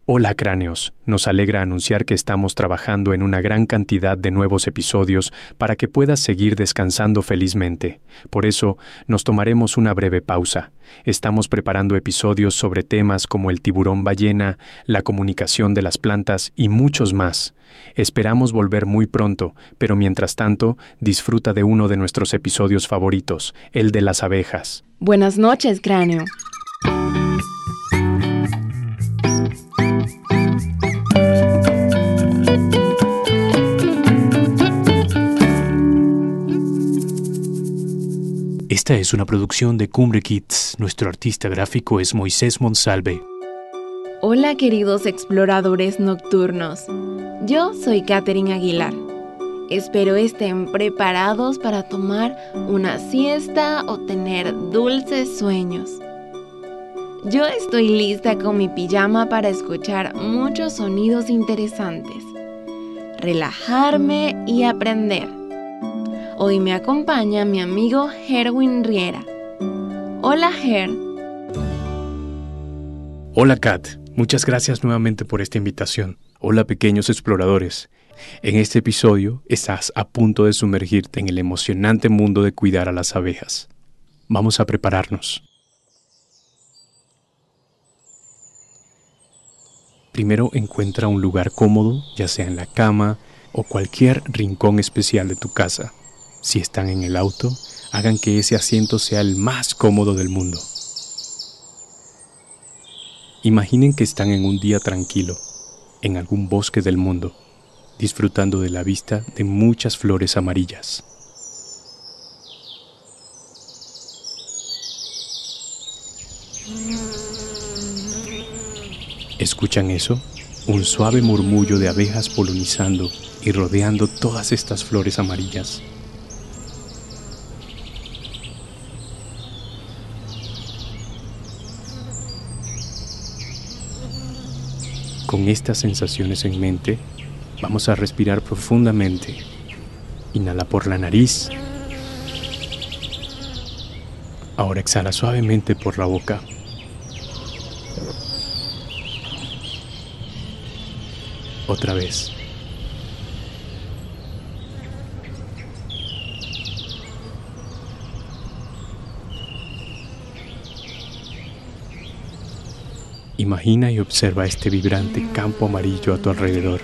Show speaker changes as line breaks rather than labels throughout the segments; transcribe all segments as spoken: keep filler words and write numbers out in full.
Hola cráneos, nos alegra anunciar que estamos trabajando en una gran cantidad de nuevos episodios para que puedas seguir descansando felizmente. Por eso, nos tomaremos una breve pausa. Estamos preparando episodios sobre temas como el tiburón ballena, la comunicación de las plantas y muchos más. Esperamos volver muy pronto, pero mientras tanto, disfruta de uno de nuestros episodios favoritos, el de las abejas.
Buenas noches, cráneo.
Esta es una producción de Cumbre Kids. Nuestro artista gráfico es Moisés Monsalve.
Hola, queridos exploradores nocturnos. Yo soy Katherine Aguilar. Espero estén preparados para tomar una siesta o tener dulces sueños. Yo estoy lista con mi pijama para escuchar muchos sonidos interesantes, relajarme y aprender. Hoy me acompaña mi amigo Herwin Riera. Hola, Her.
Hola, Kat. Muchas gracias nuevamente por esta invitación. Hola, pequeños exploradores. En este episodio estás a punto de sumergirte en el emocionante mundo de cuidar a las abejas. Vamos a prepararnos. Primero encuentra un lugar cómodo, ya sea en la cama o cualquier rincón especial de tu casa. Si están en el auto, hagan que ese asiento sea el más cómodo del mundo. Imaginen que están en un día tranquilo, en algún bosque del mundo, disfrutando de la vista de muchas flores amarillas. ¿Escuchan eso? Un suave murmullo de abejas polinizando y rodeando todas estas flores amarillas. Con estas sensaciones en mente, vamos a respirar profundamente. Inhala por la nariz. Ahora exhala suavemente por la boca. Otra vez. Imagina y observa este vibrante campo amarillo a tu alrededor.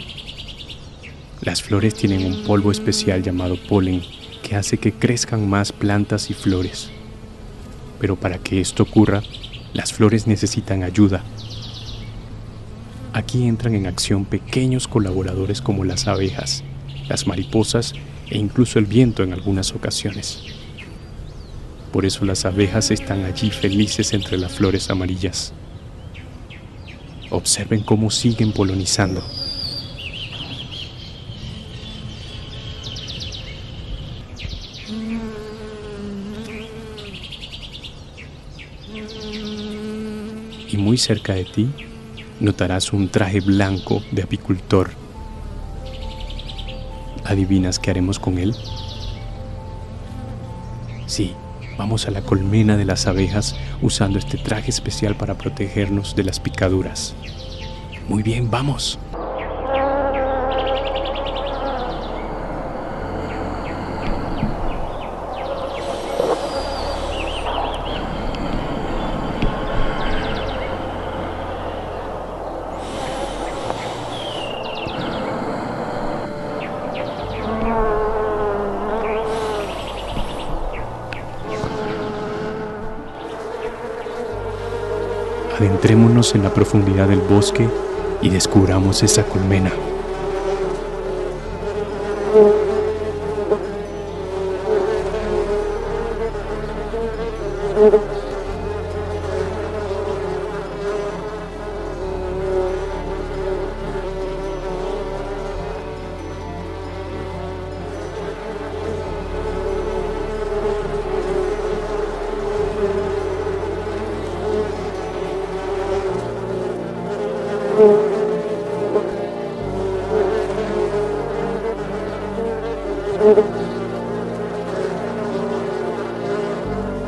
Las flores tienen un polvo especial llamado polen que hace que crezcan más plantas y flores. Pero para que esto ocurra, las flores necesitan ayuda. Aquí entran en acción pequeños colaboradores como las abejas, las mariposas e incluso el viento en algunas ocasiones. Por eso las abejas están allí felices entre las flores amarillas. Observen cómo siguen polinizando. Y muy cerca de ti, notarás un traje blanco de apicultor. ¿Adivinas qué haremos con él? Sí, vamos a la colmena de las abejas usando este traje especial para protegernos de las picaduras. Muy bien, vamos. Adentrémonos en la profundidad del bosque y descubramos esa colmena.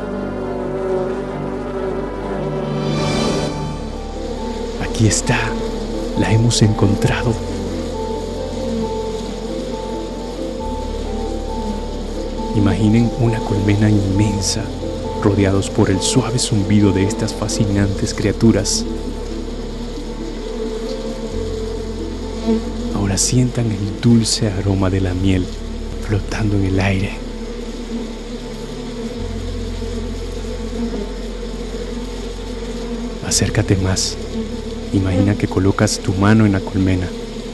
Aquí está, La hemos encontrado. Imaginen una colmena inmensa, rodeados por el suave zumbido de estas fascinantes criaturas. Ahora sientan el dulce aroma de la miel flotando en el aire. Acércate más. Imagina que colocas tu mano en la colmena.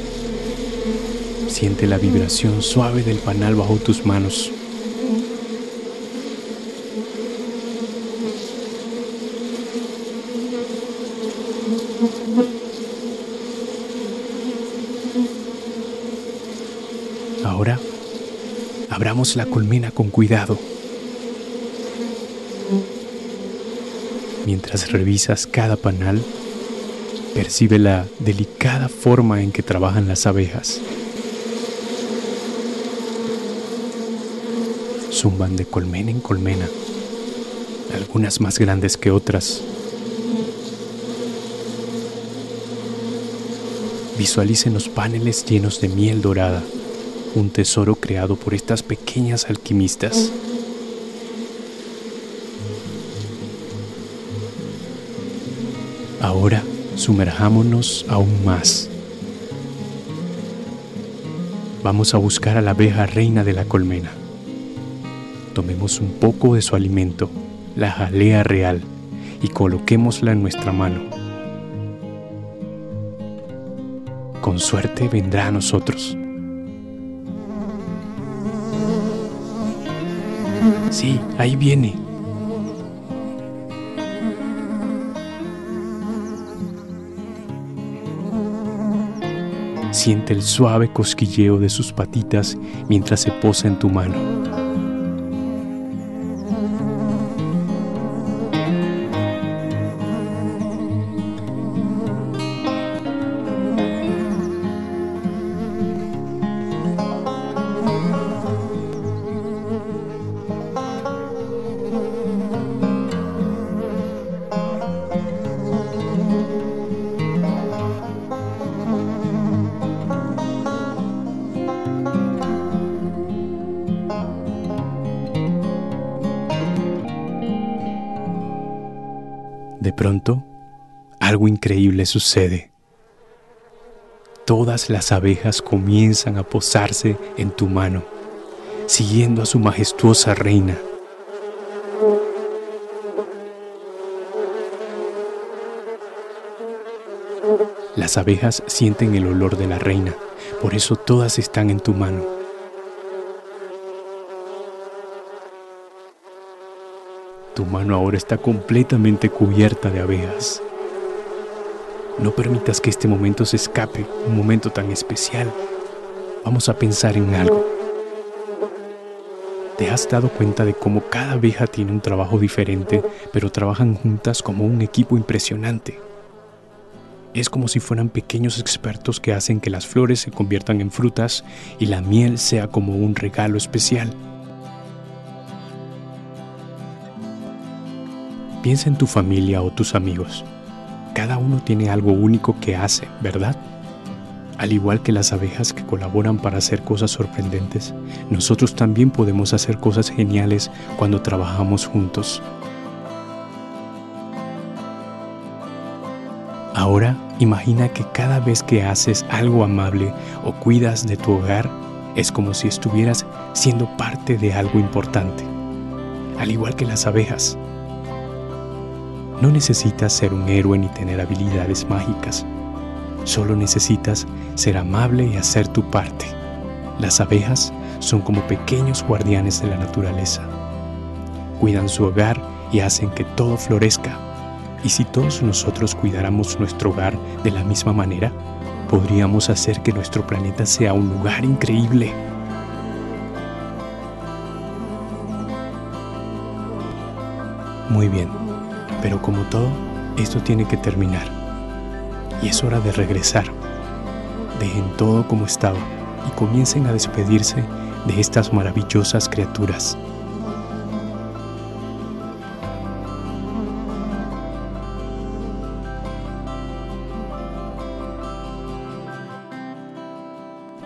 Siente la vibración suave del panal bajo tus manos. Ahora, abramos la colmena con cuidado. Mientras revisas cada panal, percibe la delicada forma en que trabajan las abejas. Zumban de colmena en colmena, algunas más grandes que otras. Visualicen los paneles llenos de miel dorada, un tesoro creado por estas pequeñas alquimistas. Ahora sumerjámonos aún más. Vamos a buscar a la abeja reina de la colmena. Tomemos un poco de su alimento, la jalea real, y coloquémosla en nuestra mano. Con suerte vendrá a nosotros. Sí, ahí viene. Siente el suave cosquilleo de sus patitas mientras se posa en tu mano. De pronto, algo increíble sucede. Todas las abejas comienzan a posarse en tu mano, siguiendo a su majestuosa reina. Las abejas sienten el olor de la reina, por eso todas están en tu mano. Tu mano ahora está completamente cubierta de abejas. No permitas que este momento se escape, un momento tan especial. Vamos a pensar en algo. ¿Te has dado cuenta de cómo cada abeja tiene un trabajo diferente, pero trabajan juntas como un equipo impresionante? Es como si fueran pequeños expertos que hacen que las flores se conviertan en frutas y la miel sea como un regalo especial. Piensa en tu familia o tus amigos. Cada uno tiene algo único que hace, ¿verdad? Al igual que las abejas que colaboran para hacer cosas sorprendentes, nosotros también podemos hacer cosas geniales cuando trabajamos juntos. Ahora, imagina que cada vez que haces algo amable o cuidas de tu hogar, es como si estuvieras siendo parte de algo importante. Al igual que las abejas. No necesitas ser un héroe ni tener habilidades mágicas. Solo necesitas ser amable y hacer tu parte. Las abejas son como pequeños guardianes de la naturaleza. Cuidan su hogar y hacen que todo florezca. Y si todos nosotros cuidáramos nuestro hogar de la misma manera, podríamos hacer que nuestro planeta sea un lugar increíble. Muy bien. Pero como todo, esto tiene que terminar. Y es hora de regresar. Dejen todo como estaba y comiencen a despedirse de estas maravillosas criaturas.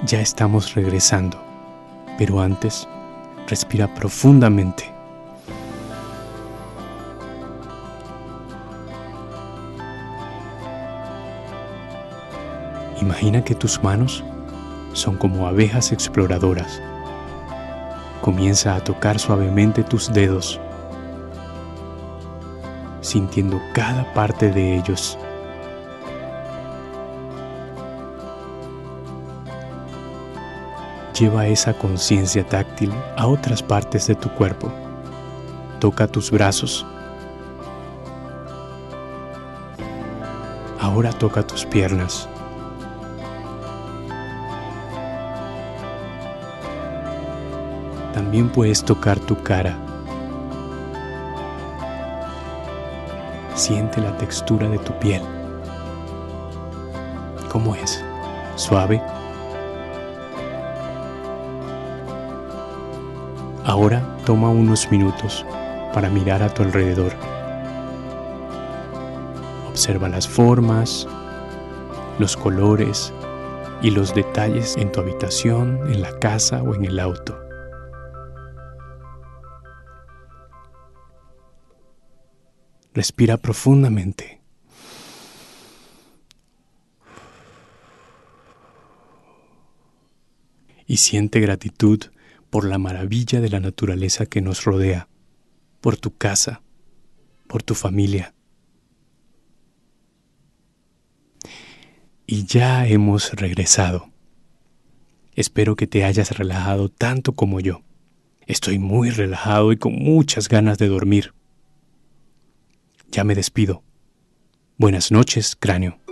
Ya estamos regresando, pero antes, respira profundamente. Imagina que tus manos son como abejas exploradoras. Comienza a tocar suavemente tus dedos, sintiendo cada parte de ellos. Lleva esa conciencia táctil a otras partes de tu cuerpo. Toca tus brazos. Ahora toca tus piernas. También puedes tocar tu cara. Siente la textura de tu piel. ¿Cómo es? ¿Suave? Ahora toma unos minutos para mirar a tu alrededor. Observa las formas, los colores y los detalles en tu habitación, en la casa o en el auto. Respira profundamente. Y siente gratitud por la maravilla de la naturaleza que nos rodea, por tu casa, por tu familia. Y ya hemos regresado. Espero que te hayas relajado tanto como yo. Estoy muy relajado y con muchas ganas de dormir. Ya me despido. Buenas noches, cráneo.